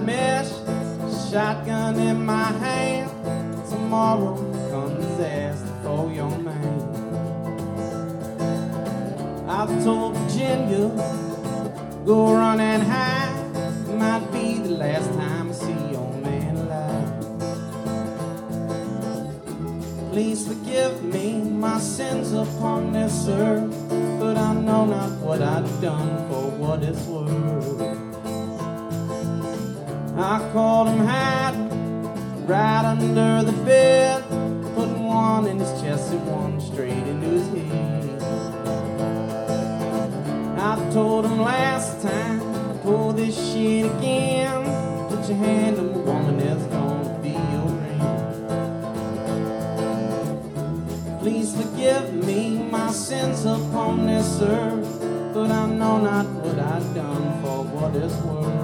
mesh, shotgun in my hand. Tomorrow comes ask for your man. I've told Virginia, go run and hide. Might be the last time I see your man alive. Please forgive me my sins upon this earth, but I know not what I've done for what it's worth. I caught him hiding right under the bed, putting one in his chest and one straight into his head. I told him last time, pull this shit again. Put your hand on the woman that's gonna be your ring. Please forgive me my sins upon this earth, but I know not what I've done for what it's worth.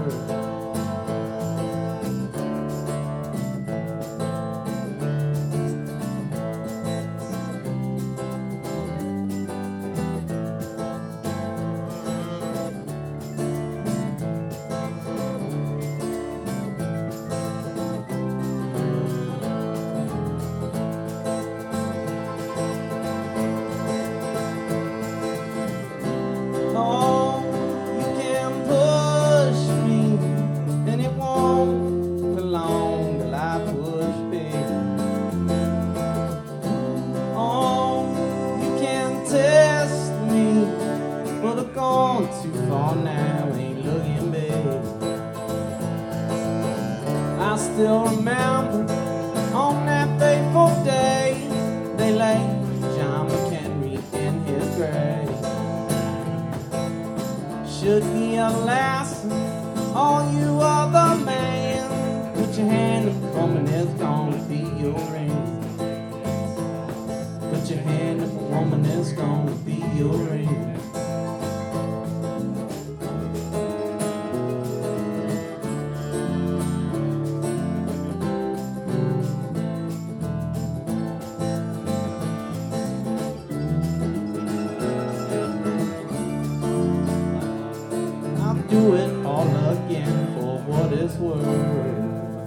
I still remember on that fateful day they laid John McHenry in his grave. Should be a lesson, all you other men. Put your hand up, woman is gonna be your ring. Put your hand up, woman is gonna be your ring. Do it all again for what it's worth.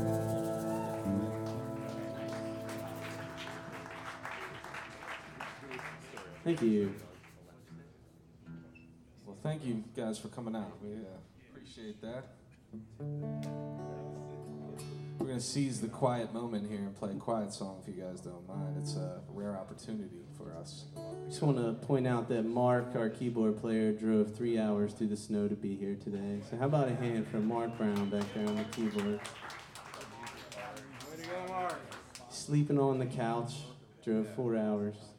Thank you. Well, thank you guys for coming out. We appreciate that. We're going to seize the quiet moment here and play a quiet song if you guys don't mind. It's a rare opportunity for us. I just want to point out that Mark, our keyboard player, drove 3 hours through the snow to be here today. So how about a hand for Mark Brown back there on the keyboard? Way to go, Mark. Sleeping on the couch, drove 4 hours.